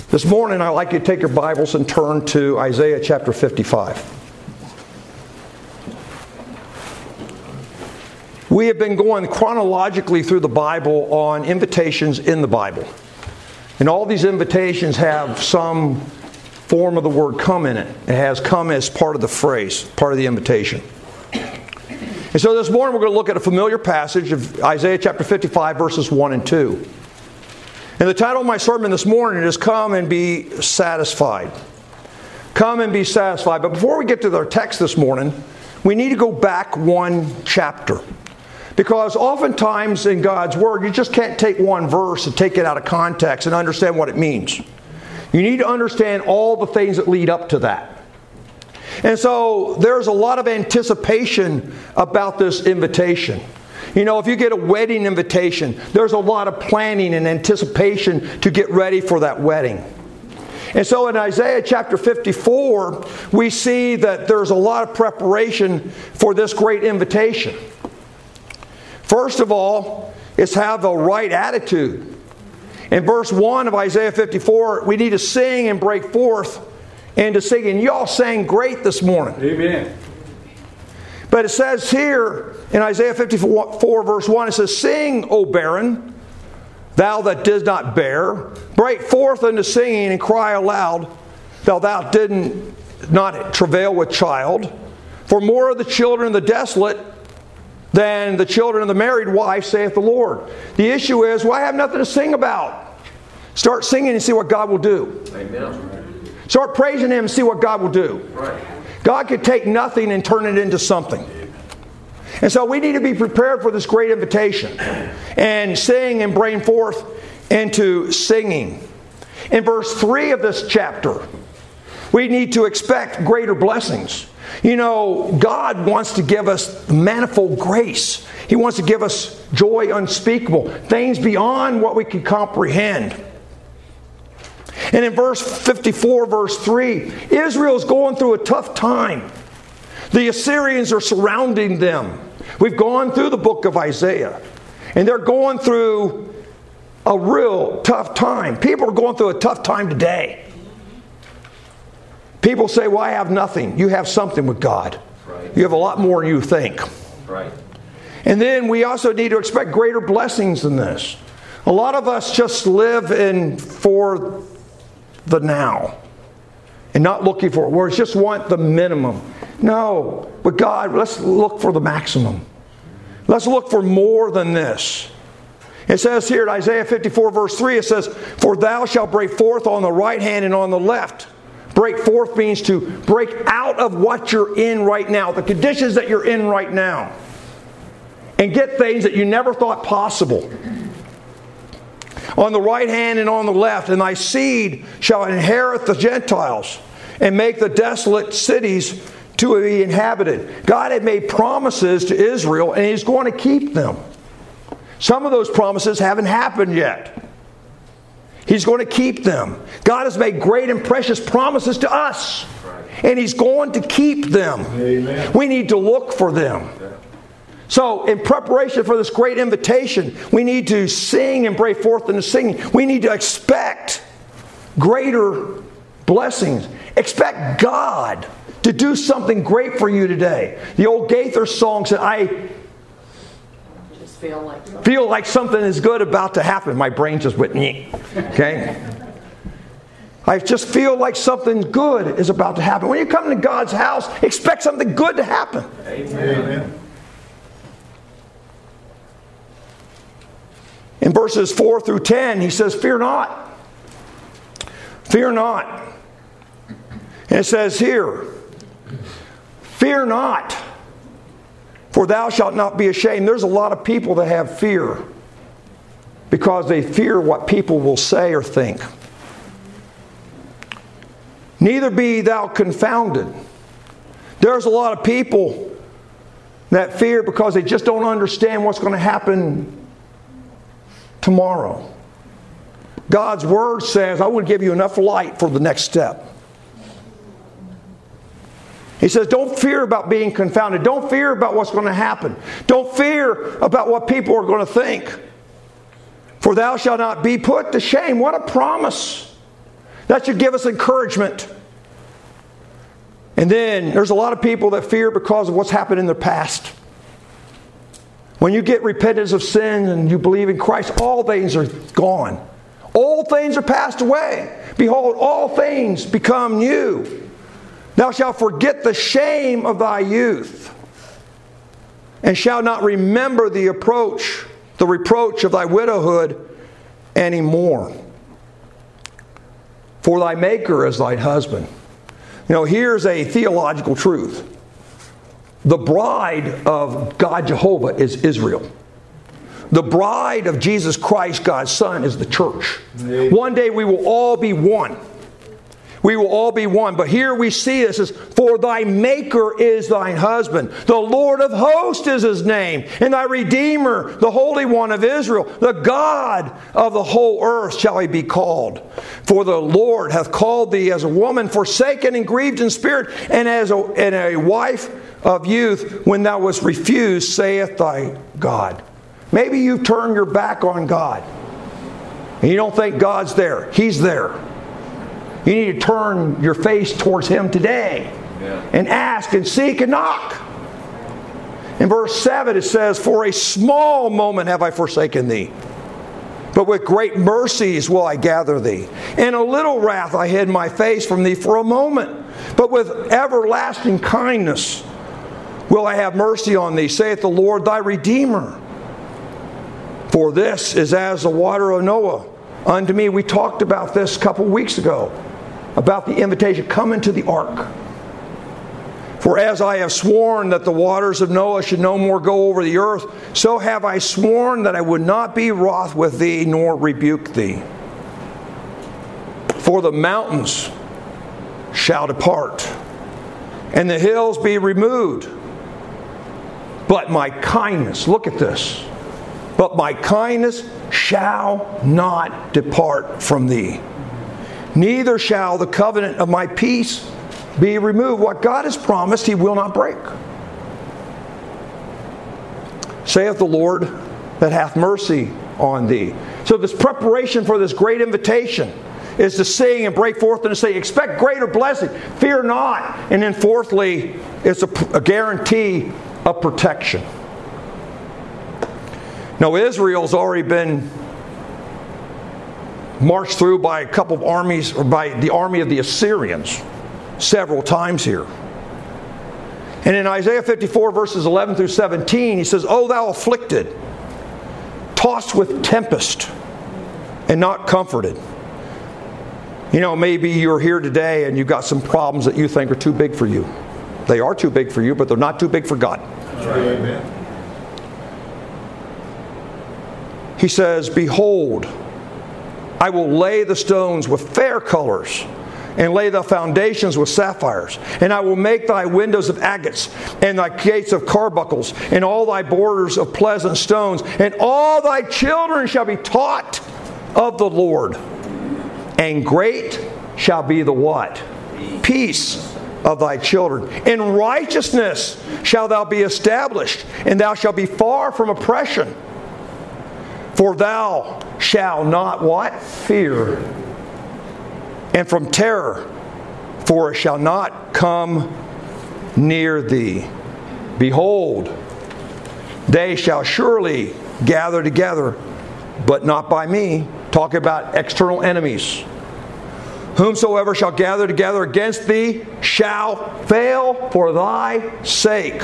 This morning, I'd like you to take your Bibles and turn to Isaiah chapter 55. We have been going chronologically through the Bible on invitations in the Bible. And all these invitations have some form of the word come in it. It has come as part of the phrase, part of the invitation. And so this morning we're going to look at a familiar passage of Isaiah chapter 55, verses 1 and 2. And the title of my sermon this morning is Come and Be Satisfied. Come and be satisfied. But before we get to our text this morning, we need to go back one chapter. Because oftentimes in God's Word, you just can't take one verse and take it out of context and understand what it means. You need to understand all the things that lead up to that. And so there's a lot of anticipation about this invitation. You know, if you get a wedding invitation, there's a lot of planning and anticipation to get ready for that wedding. And so in Isaiah chapter 54, we see that there's a lot of preparation for this great invitation. First of all, is have a right attitude. In verse 1 of Isaiah 54, we need to sing and break forth into singing. Y'all sang great this morning. Amen. But it says here in Isaiah 54 verse 1, it says, Sing, O barren, thou that didst not bear. Break forth into singing and cry aloud, thou didn't not travail with child. For more of the children of the desolate than the children of the married wife, saith the Lord. The issue is, well, I have nothing to sing about. Start singing and see what God will do. Amen. Start praising Him and see what God will do. Right. God could take nothing and turn it into something. And so we need to be prepared for this great invitation and sing and bring forth into singing. In verse 3 of this chapter, we need to expect greater blessings. You know, God wants to give us manifold grace. He wants to give us joy unspeakable, things beyond what we can comprehend. And in verse 54, verse 3, Israel is going through a tough time. The Assyrians are surrounding them. We've gone through the book of Isaiah, and they're going through a real tough time. People are going through a tough time today. People say, well, I have nothing. You have something with God. Right. You have a lot more than you think. Right. And then we also need to expect greater blessings than this. A lot of us just live for the now and not looking for it. We just want the minimum. No, but God, let's look for the maximum. Let's look for more than this. It says here in Isaiah 54 verse 3, it says, For thou shalt break forth on the right hand and on the left. Break forth means to break out of what you're in right now, the conditions that you're in right now, and get things that you never thought possible. On the right hand and on the left, and thy seed shall inherit the Gentiles, and make the desolate cities to be inhabited. God had made promises to Israel, and He's going to keep them. Some of those promises haven't happened yet. He's going to keep them. God has made great and precious promises to us, and He's going to keep them. Amen. We need to look for them. So, in preparation for this great invitation, we need to sing and break forth into singing. We need to expect greater blessings. Expect God to do something great for you today. The old Gaither song said, I just feel like something is good about to happen. My brain just went, okay? I just feel like something good is about to happen. When you come to God's house, expect something good to happen. Amen. In verses 4 through 10, he says, Fear not. Fear not. And it says here, Fear not, for thou shalt not be ashamed. There's a lot of people that have fear because they fear what people will say or think. Neither be thou confounded. There's a lot of people that fear because they just don't understand what's going to happen tomorrow. God's Word says, I will give you enough light for the next step. He says, don't fear about being confounded. Don't fear about what's going to happen. Don't fear about what people are going to think. For thou shalt not be put to shame. What a promise. That should give us encouragement. And then there's a lot of people that fear because of what's happened in their past. When you get repentance of sin and you believe in Christ, all things are gone. All things are passed away. Behold, all things become new. Thou shalt forget the shame of thy youth, and shalt not remember the reproach of thy widowhood any more. For thy Maker is thine husband. Here's a theological truth. The bride of God Jehovah is Israel. The bride of Jesus Christ, God's Son, is the church. Amen. One day we will all be one. We will all be one. But here we see this as, for thy Maker is thine husband. The Lord of hosts is his name. And thy Redeemer, the Holy One of Israel. The God of the whole earth shall he be called. For the Lord hath called thee as a woman forsaken and grieved in spirit, and as a wife of youth, when thou wast refused, saith thy God. Maybe you've turned your back on God. And you don't think God's there. He's there. You need to turn your face towards Him today. And ask and seek and knock. In verse 7 it says, for a small moment have I forsaken thee, but with great mercies will I gather thee. In a little wrath I hid my face from thee for a moment, but with everlasting kindness will I have mercy on thee, saith the Lord thy Redeemer. For this is as the water of Noah unto me. We talked about this a couple weeks ago, about the invitation, come into the ark. For as I have sworn that the waters of Noah should no more go over the earth, so have I sworn that I would not be wroth with thee, nor rebuke thee. For the mountains shall depart, and the hills be removed. But my kindness, look at this, but my kindness shall not depart from thee, neither shall the covenant of my peace be removed. What God has promised, He will not break. Saith the Lord that hath mercy on thee. So this preparation for this great invitation is to sing and break forth and to say, expect greater blessing, fear not. And then fourthly, it's a guarantee of protection. Now Israel's already been marched through by a couple of armies, or by the army of the Assyrians, several times here. And in Isaiah 54 verses 11 through 17 he says, O thou afflicted, tossed with tempest, and not comforted. Maybe you're here today and you've got some problems that you think are too big for you. They are too big for you, but they're not too big for God. Amen. He says, behold, I will lay the stones with fair colors, and lay the foundations with sapphires. And I will make thy windows of agates, and thy gates of carbuncles, and all thy borders of pleasant stones. And all thy children shall be taught of the Lord. And great shall be the what? Peace of thy children. In righteousness shalt thou be established, and thou shalt be far from oppression. For thou shalt not what? Fear. And from terror, for it shall not come near thee. Behold, they shall surely gather together, but not by me. Talk about external enemies. Whomsoever shall gather together against thee shall fail for thy sake.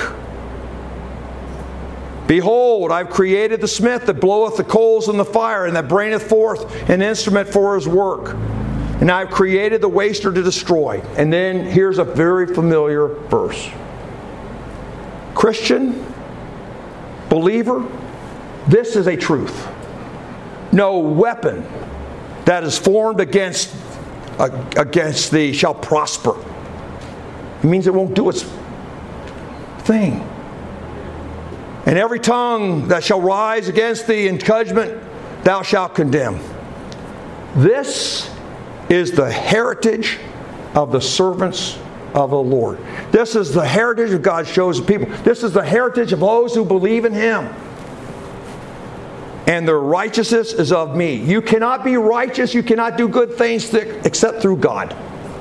Behold, I've created the smith that bloweth the coals in the fire, and that bringeth forth an instrument for his work. And I've created the waster to destroy. And then here's a very familiar verse. Christian, believer, this is a truth. No weapon that is formed against thee shall prosper. It means it won't do its thing. And every tongue that shall rise against thee in judgment, thou shalt condemn. This is the heritage of the servants of the Lord. This is the heritage of God's chosen people. This is the heritage of those who believe in Him. and their righteousness is of me. You cannot be righteous, you cannot do good things except through God.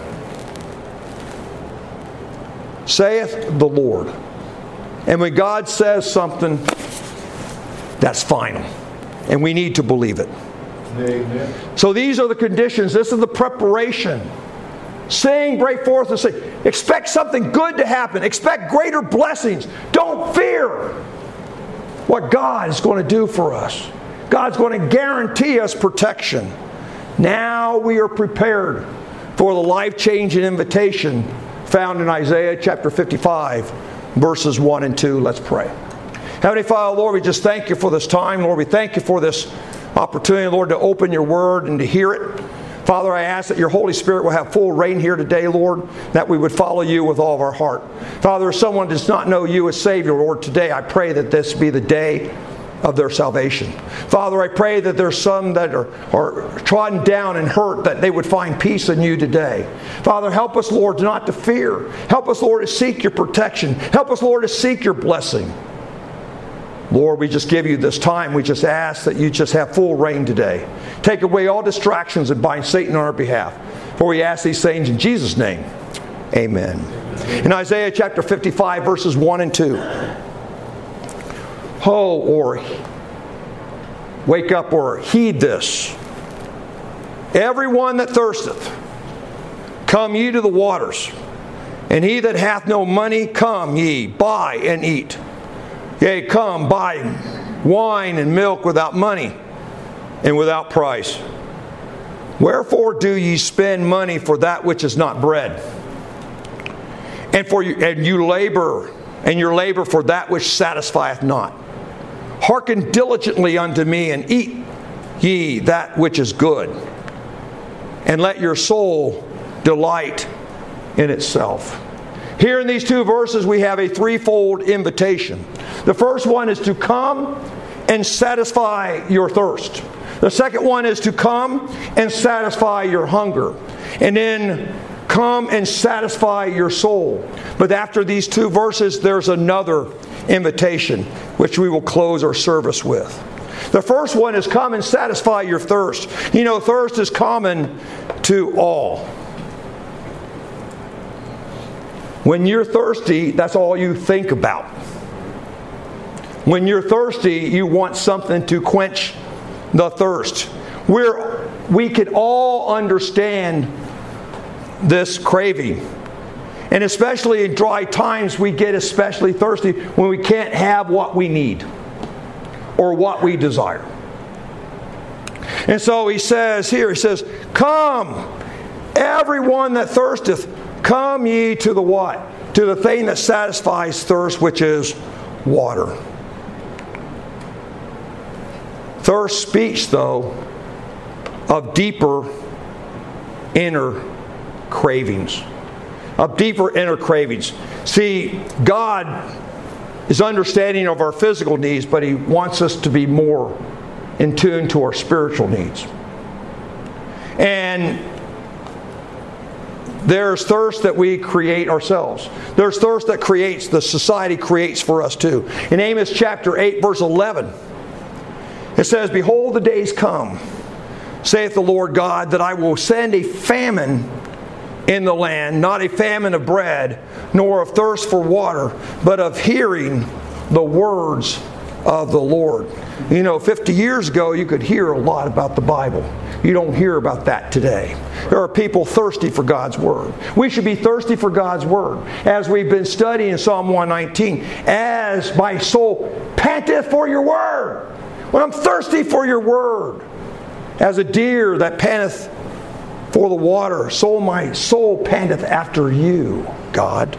Saith the Lord. And when God says something, that's final. And we need to believe it. Amen. So these are the conditions. This is the preparation. Sing, break forth, and sing. Expect something good to happen. Expect greater blessings. Don't fear what God is going to do for us. God's going to guarantee us protection. Now we are prepared for the life-changing invitation found in Isaiah chapter 55, verses 1 and 2. Let's pray. Heavenly Father, Lord, we just thank you for this time. Lord, we thank you for this opportunity, Lord, to open your word and to hear it. Father, I ask that your Holy Spirit will have full reign here today, Lord, that we would follow you with all of our heart. Father, if someone does not know you as Savior, Lord, today I pray that this be the day of their salvation. Father, I pray that there's some that are trodden down and hurt, that they would find peace in you today. Father, help us, Lord, not to fear. Help us, Lord, to seek your protection. Help us, Lord, to seek your blessing. Lord, we just give you this time. We just ask that you just have full reign today. Take away all distractions and bind Satan on our behalf. For we ask these things in Jesus' name. Amen. In Isaiah chapter 55, verses 1 and 2. Ho, or wake up, or heed this. Everyone that thirsteth, come ye to the waters. And he that hath no money, come ye, buy and eat. Yea, come, buy wine and milk without money and without price. Wherefore do ye spend money for that which is not bread? And your labor for that which satisfieth not. Hearken diligently unto me, and eat ye that which is good. And let your soul delight in itself. Here in these two verses we have a threefold invitation. The first one is to come and satisfy your thirst. The second one is to come and satisfy your hunger. And then come and satisfy your soul. But after these two verses, there's another invitation, which we will close our service with. The first one is come and satisfy your thirst. You know, thirst is common to all. When you're thirsty, that's all you think about. When you're thirsty, you want something to quench the thirst. We can all understand this craving. And especially in dry times, we get especially thirsty when we can't have what we need or what we desire. And so he says here, he says, come, everyone that thirsteth, come ye to the what? To the thing that satisfies thirst, which is water. Thirst speaks, though, of deeper inner cravings. Of deeper inner cravings. See, God is understanding of our physical needs, but He wants us to be more in tune to our spiritual needs. And there's thirst that we create ourselves. There's thirst that the society creates for us too. In Amos chapter 8, verse 11, it says, behold, the days come, saith the Lord God, that I will send a famine in the land, not a famine of bread, nor of thirst for water, but of hearing the words of the Lord. You know, 50 years ago, you could hear a lot about the Bible. You don't hear about that today. There are people thirsty for God's Word. We should be thirsty for God's Word. As we've been studying Psalm 119, as my soul panteth for your Word. When I'm thirsty for your Word, as a deer that panteth for the water, so my soul panteth after you, God.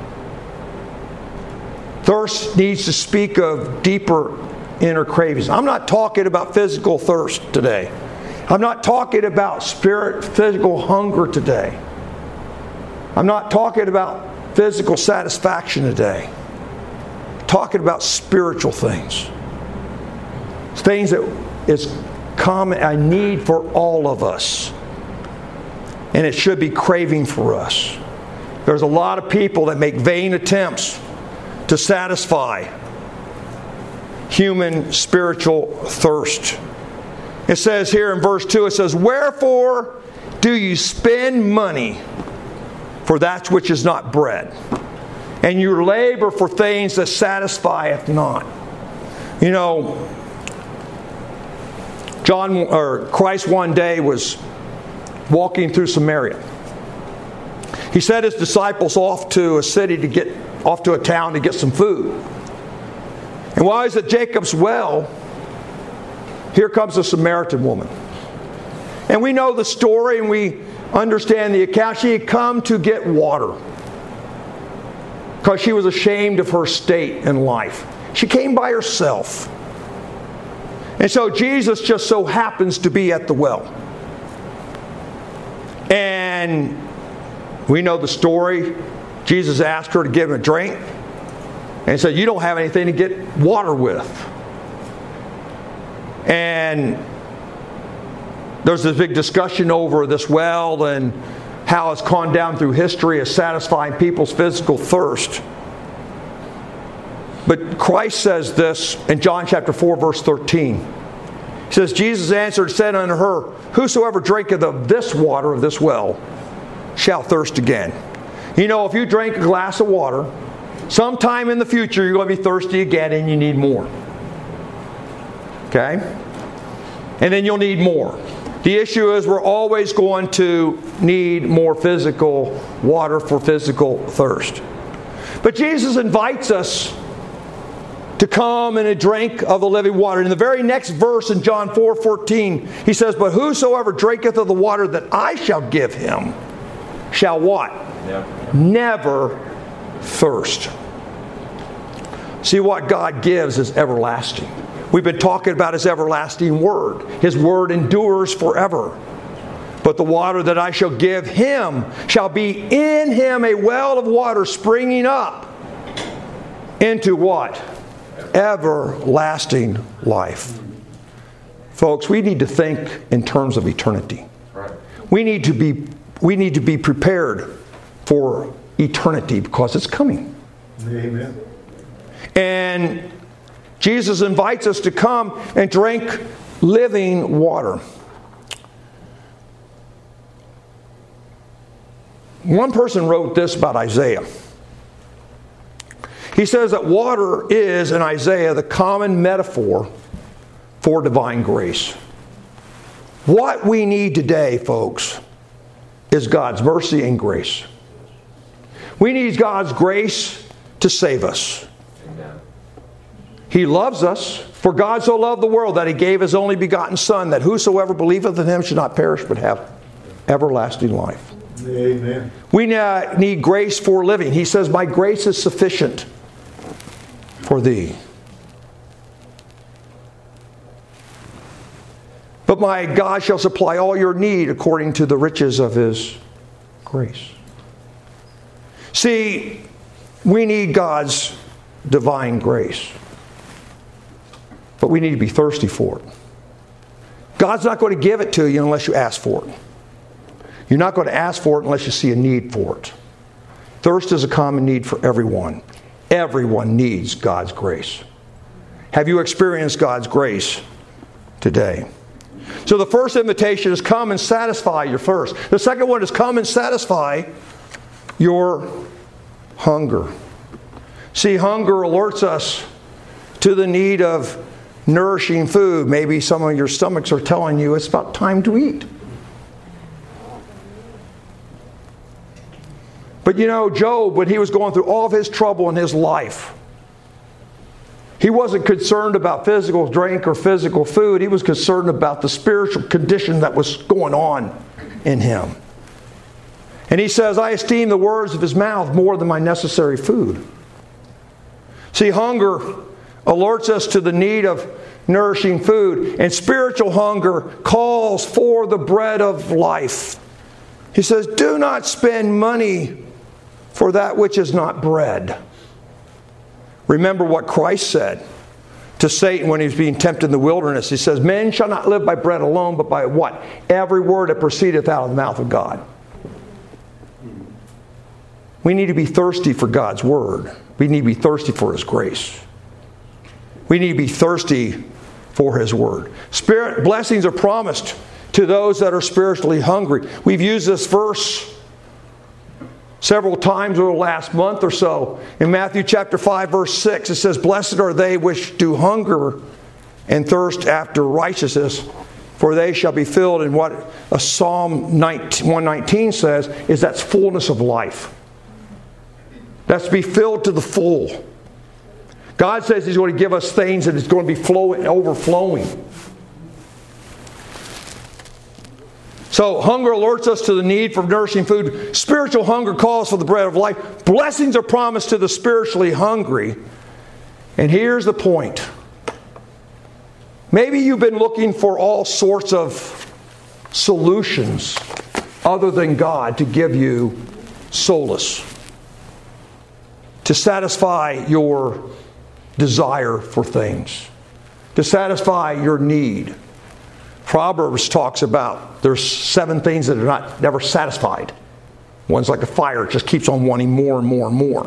Thirst needs to speak of deeper inner cravings. I'm not talking about physical thirst today. I'm not talking about physical hunger today. I'm not talking about physical satisfaction today. I'm talking about spiritual things. Things that is common, a need for all of us. And it should be craving for us. There's a lot of people that make vain attempts to satisfy human spiritual thirst. It says here in verse 2, it says, "Wherefore do you spend money for that which is not bread, and you labor for things that satisfieth not?" You know, Christ one day was walking through Samaria. He sent his disciples off to a town to get some food. And while he's at Jacob's well, here comes a Samaritan woman. And we know the story and we understand the account. She had come to get water because she was ashamed of her state in life. She came by herself. And so Jesus just so happens to be at the well. And we know the story. Jesus asked her to give him a drink. And said, "You don't have anything to get water with." And there's this big discussion over this well and how it's gone down through history as satisfying people's physical thirst. But Christ says this in John chapter 4, verse 13. He says, "Jesus answered and said unto her, Whosoever drinketh of this water of this well shall thirst again." You know, if you drink a glass of water, sometime in the future you're going to be thirsty again and you need more. Okay? And then you'll need more. The issue is we're always going to need more physical water for physical thirst. But Jesus invites us to come and to drink of the living water. In the very next verse in John 4:14, he says, "But whosoever drinketh of the water that I shall give him shall" what? Never thirst. See, what God gives is everlasting. We've been talking about His everlasting Word. His Word endures forever. "But the water that I shall give him shall be in him a well of water springing up into" what? Everlasting life. Folks, we need to think in terms of eternity. We need to be prepared for eternity because it's coming. Amen. And Jesus invites us to come and drink living water. One person wrote this about Isaiah. He says that water is, in Isaiah, the common metaphor for divine grace. What we need today, folks, is God's mercy and grace. We need God's grace to save us. He loves us. "For God so loved the world that He gave His only begotten Son, that whosoever believeth in Him should not perish but have everlasting life." Amen. We need grace for living. He says, "My grace is sufficient for thee." "But my God shall supply all your need according to the riches of His grace." See, we need God's divine grace. But we need to be thirsty for it. God's not going to give it to you unless you ask for it. You're not going to ask for it unless you see a need for it. Thirst is a common need for everyone. Everyone needs God's grace. Have you experienced God's grace today? So the first invitation is come and satisfy your thirst. The second one is come and satisfy your hunger. See, hunger alerts us to the need of nourishing food. Maybe some of your stomachs are telling you it's about time to eat. But you know, Job, when he was going through all of his trouble in his life, he wasn't concerned about physical drink or physical food. He was concerned about the spiritual condition that was going on in him. And he says, "I esteem the words of his mouth more than my necessary food." See, hunger alerts us to the need of nourishing food. And spiritual hunger calls for the bread of life. He says, "Do not spend money for that which is not bread." Remember what Christ said to Satan when he was being tempted in the wilderness. He says, "Men shall not live by bread alone, but by" what? "Every word that proceedeth out of the mouth of God." We need to be thirsty for God's Word. We need to be thirsty for His grace. We need to be thirsty for His Word. Spirit blessings are promised to those that are spiritually hungry. We've used this verse several times over the last month or so. In Matthew chapter 5, verse 6, it says, "Blessed are they which do hunger and thirst after righteousness, for they shall be filled." And what a Psalm 119 says is that's fullness of life. That's to be filled to the full. God says He's going to give us things that is going to be overflowing. So hunger alerts us to the need for nourishing food. Spiritual hunger calls for the bread of life. Blessings are promised to the spiritually hungry. And here's the point. Maybe you've been looking for all sorts of solutions other than God to give you solace, to satisfy your desire for things, to satisfy your need. Proverbs talks about there's 7 things that are never satisfied. One's like a fire, it just keeps on wanting more and more and more.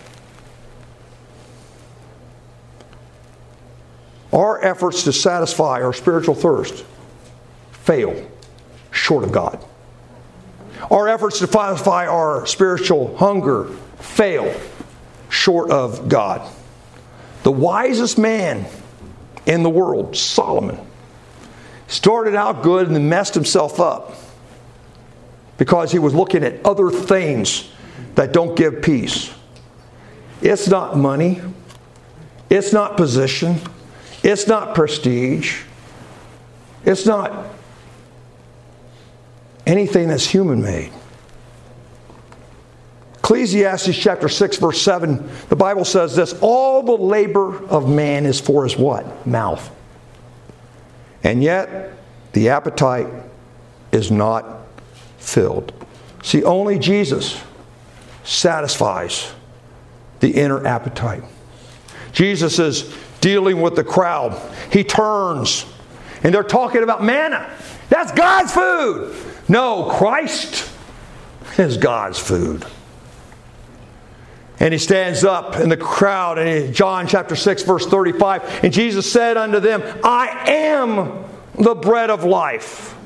Our efforts to satisfy our spiritual thirst fail short of God. Our efforts to satisfy our spiritual hunger fail short of God. The wisest man in the world, Solomon, started out good and then messed himself up because he was looking at other things that don't give peace. It's not money. It's not position. It's not prestige. It's not anything that's human-made. Ecclesiastes chapter 6, verse 7, the Bible says this, "All the labor of man is for his" what? Mouth. "And yet the appetite is not filled." See, only Jesus satisfies the inner appetite. Jesus is dealing with the crowd. He turns, and they're talking about manna. That's God's food. No, Christ is God's food. And He stands up in the crowd, and in John chapter 6, verse 35, "And Jesus said unto them, I am the bread of life.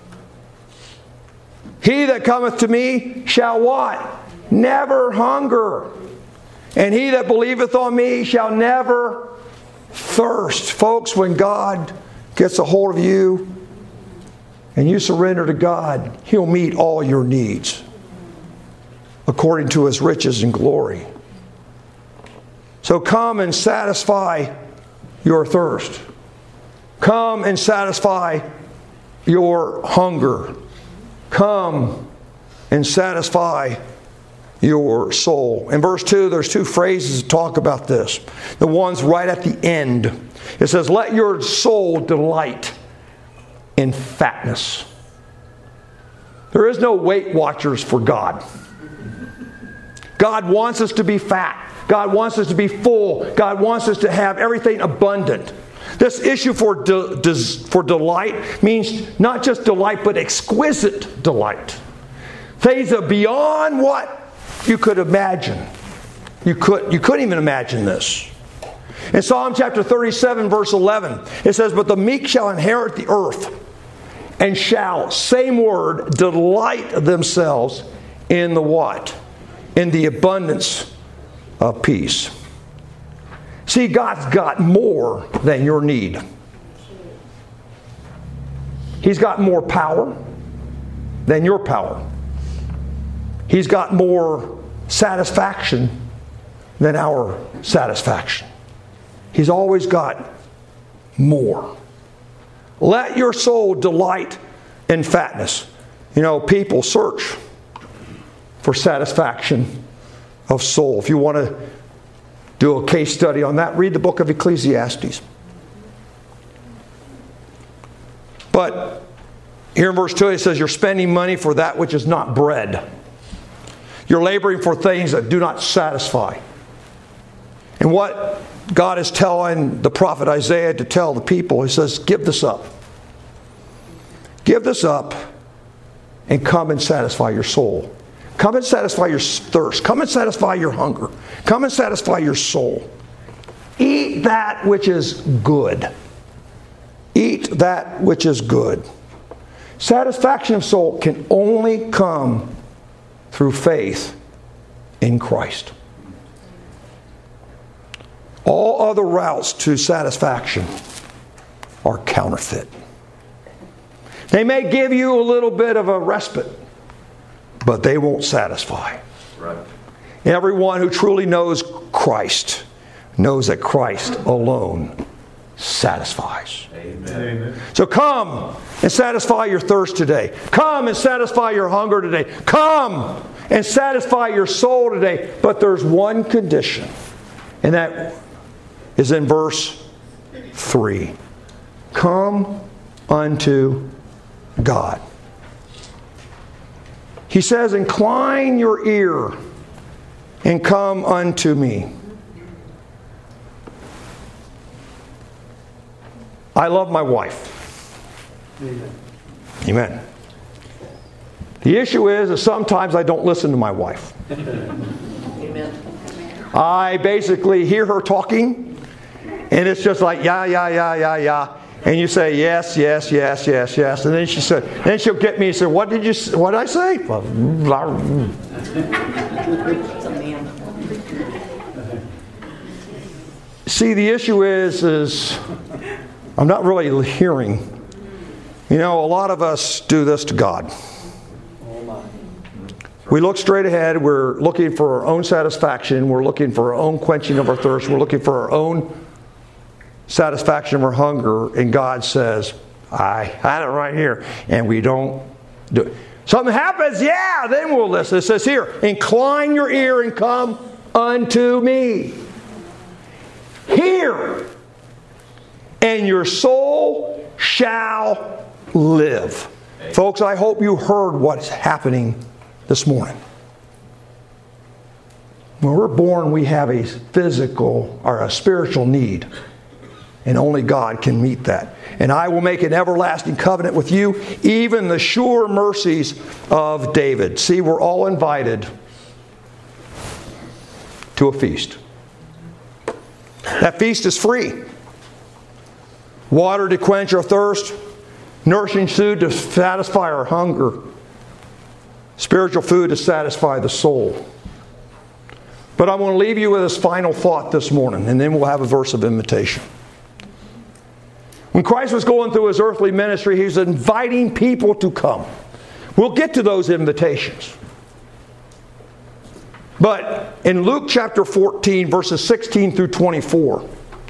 He that cometh to me shall" what? "Never hunger. And he that believeth on me shall never thirst." Folks, when God gets a hold of you and you surrender to God, He'll meet all your needs according to His riches and glory. So come and satisfy your thirst. Come and satisfy your hunger. Come and satisfy your soul. In verse 2, there's 2 phrases that talk about this. The one's right at the end. It says, "Let your soul delight in fatness." There is no Weight Watchers for God. God wants us to be fat. God wants us to be full. God wants us to have everything abundant. This issue for delight means not just delight, but exquisite delight. Things that are beyond what you could imagine. You couldn't even imagine this. In Psalm chapter 37, verse 11, it says, "But the meek shall inherit the earth, and shall," same word, "delight themselves in the" what? "In the abundance of peace." See, God's got more than your need. He's got more power than your power. He's got more satisfaction than our satisfaction. He's always got more. Let your soul delight in fatness. You know, people search for satisfaction of soul. If you want to do a case study on that, read the book of Ecclesiastes. But here in verse 2 it says, "You're spending money for that which is not bread." You're laboring for things that do not satisfy. And what God is telling the prophet Isaiah to tell the people, He says, give this up. Give this up and come and satisfy your soul. Come and satisfy your thirst. Come and satisfy your hunger. Come and satisfy your soul. Eat that which is good. Eat that which is good. Satisfaction of soul can only come through faith in Christ. All other routes to satisfaction are counterfeit. They may give you a little bit of a respite, but they won't satisfy. Right. Everyone who truly knows Christ knows that Christ alone satisfies. Amen. So come and satisfy your thirst today. Come and satisfy your hunger today. Come and satisfy your soul today. But there's one condition, and that is in verse 3. Come unto God. He says, incline your ear and come unto me. I love my wife. Amen. The issue is that sometimes I don't listen to my wife. Amen. I basically hear her talking, and it's just like, yeah. And you say, yes. And then she'll get me and say, what did I say? Well, blah. It's a man. See, the issue is I'm not really hearing. You know, a lot of us do this to God. We look straight ahead. We're looking for our own satisfaction. We're looking for our own quenching of our thirst. We're looking for our own satisfaction of our hunger. And God says, I had it right here. And we don't do it. Something happens, yeah, then we'll listen. It says here, incline your ear and come unto me. Hear, and your soul shall live. Folks, I hope you heard what's happening this morning. When we're born, we have a physical or a spiritual need. And only God can meet that. And I will make an everlasting covenant with you, even the sure mercies of David. See, we're all invited to a feast. That feast is free. Water to quench our thirst, nourishing food to satisfy our hunger, spiritual food to satisfy the soul. But I want to leave you with this final thought this morning, and then we'll have a verse of invitation. When Christ was going through his earthly ministry, he was inviting people to come. We'll get to those invitations. But in Luke chapter 14, verses 16 through 24,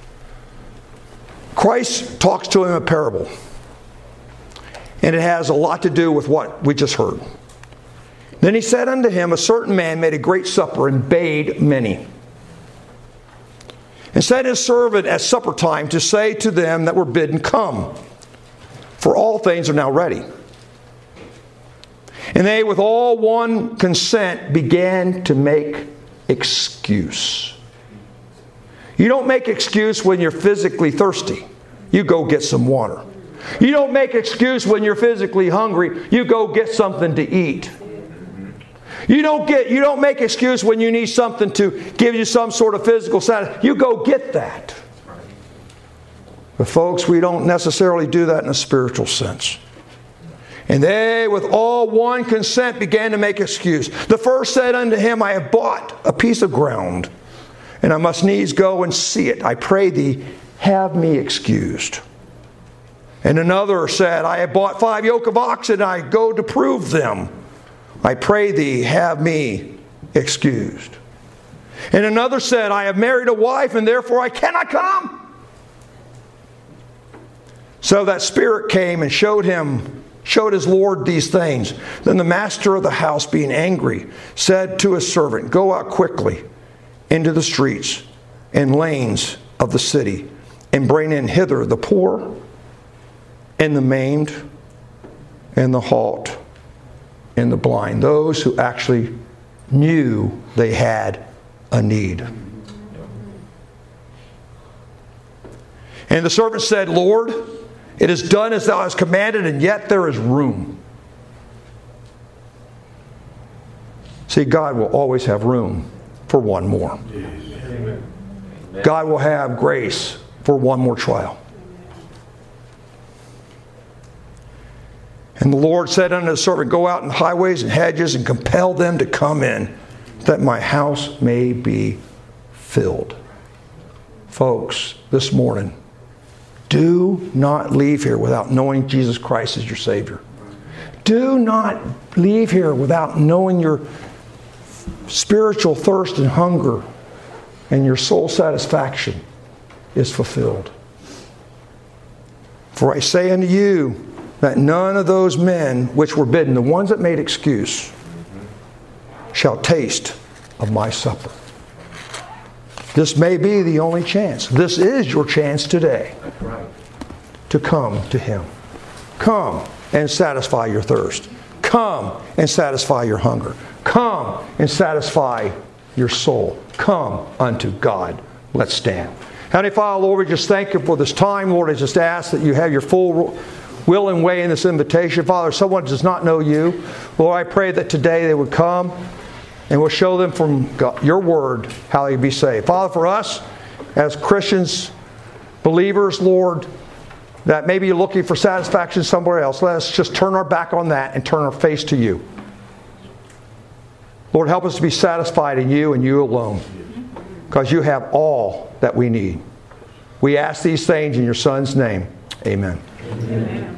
Christ talks to him a parable. And it has a lot to do with what we just heard. Then he said unto him, a certain man made a great supper and bade many. And sent his servant at supper time to say to them that were bidden, come, for all things are now ready. And they with all one consent began to make excuse. You don't make excuse when you're physically thirsty. You go get some water. You don't make excuse when you're physically hungry. You go get something to eat. You don't make excuse when you need something to give you some sort of physical satisfaction. You go get that. But folks, we don't necessarily do that in a spiritual sense. And they with all one consent began to make excuse. The first said unto him, I have bought a piece of ground, and I must needs go and see it. I pray thee, have me excused. And another said, I have bought 5 yoke of oxen, and I go to prove them. I pray thee, have me excused. And another said, I have married a wife, and therefore I cannot come. So that spirit came and showed his Lord these things. Then the master of the house, being angry, said to his servant, go out quickly into the streets and lanes of the city, and bring in hither the poor, and the maimed, and the halt, and the blind, those who actually knew they had a need. And the servant said, Lord, it is done as thou hast commanded, and yet there is room. See, God will always have room for one more. God will have grace for one more trial. And the Lord said unto the servant, Go out in the highways and hedges and compel them to come in, that my house may be filled. Folks, this morning, do not leave here without knowing Jesus Christ as your Savior. Do not leave here without knowing your spiritual thirst and hunger and your soul satisfaction is fulfilled. For I say unto you that none of those men which were bidden, the ones that made excuse, shall taste of my supper. This may be the only chance. This is your chance today to come to Him. Come and satisfy your thirst. Come and satisfy your hunger. Come and satisfy your soul. Come unto God. Let's stand. Heavenly Father, Lord, we just thank You for this time. Lord, I just ask that You have Your full will and way in this invitation. Father, if someone does not know You, Lord, I pray that today they would come and we'll show them from God, Your Word how they can be saved. Father, for us as Christians, believers, Lord, that maybe you're looking for satisfaction somewhere else, let us just turn our back on that and turn our face to You. Lord, help us to be satisfied in You and You alone, because You have all that we need. We ask these things in Your Son's name. Amen. Amen.